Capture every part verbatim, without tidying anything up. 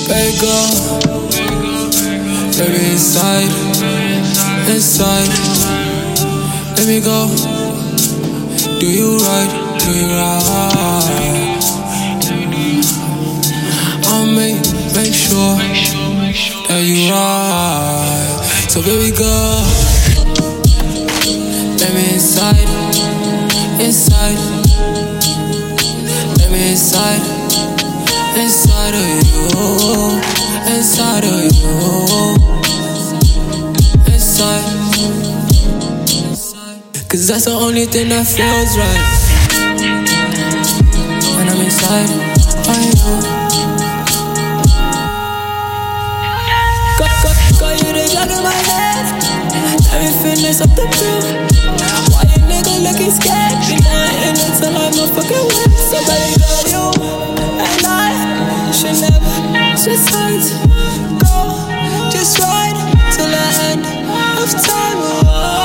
Baby girl, baby inside, inside. Let me go. Do you right? Do you right? I'll make make sure that you right. So baby girl, let me inside, inside. Let me inside, inside of you, inside of you, inside. Cause that's the only thing that feels right when I'm inside of you. Got, got, got you the drug in my head. Let me finish up the pill. Why you nigga looking scared? Be lying until I'm a fucking win. So baby girl, you and I should never just hurt. Go, just ride till the end of time. Oh.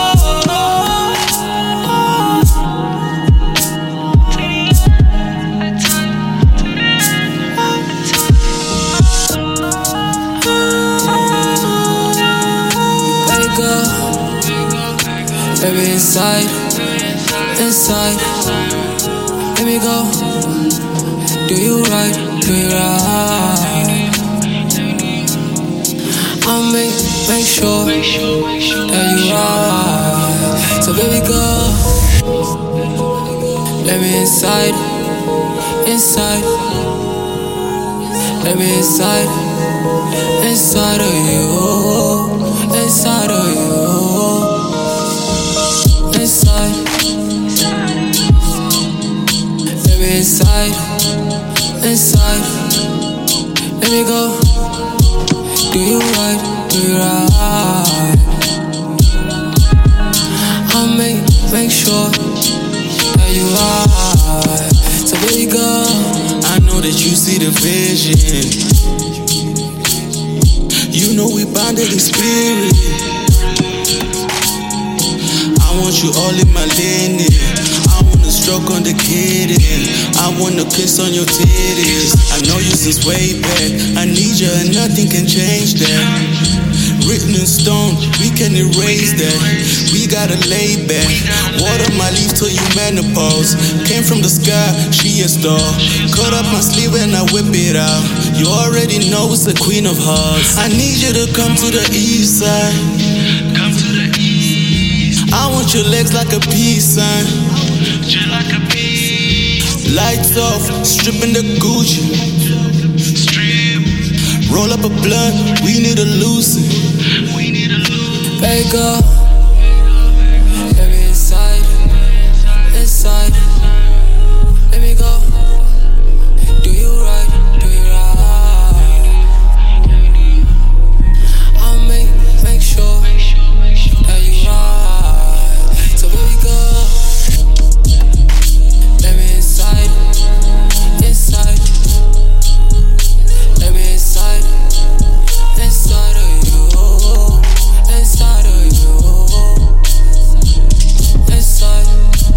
Baby inside, inside. Let me go. Do you right? Do you right? I'll make make sure that you right. So baby girl, let me inside, inside. Let me inside, inside of you, inside of you. Inside, let me inside, inside. Let me go. Do you right? Do you right? I'll make make sure that you right. So baby girl, I know that you see the vision. You know we bonded in spirit. I want you all in my linen. I wanna stroke on the kitten. I wanna kiss on your titties. I know you since way back. I need you and nothing can change that. Written in stone, we can erase that. We gotta lay back. Water my leaves till you menopause. Came from the sky, she a star. Cut up my sleeve and I whip it out. You already know it's the queen of hearts. I need you to come to the east side. I want your legs like a peace sign. Like a piece. Lights off, stripping the Gucci. Strip. Roll up a blunt, we need a loosen. We need a loosen. Baby girl, let me inside, inside. Let me go. Do you right? Do you right? I'll make make sure that you right. So baby girl, let me inside, inside. Let me inside, inside of you, inside of you, inside.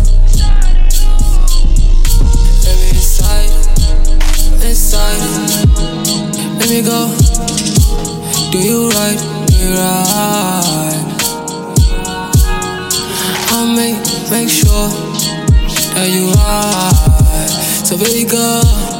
Let me inside, inside. Let me go. Do you right? Do you right? I'll make make sure that you right. So baby girl,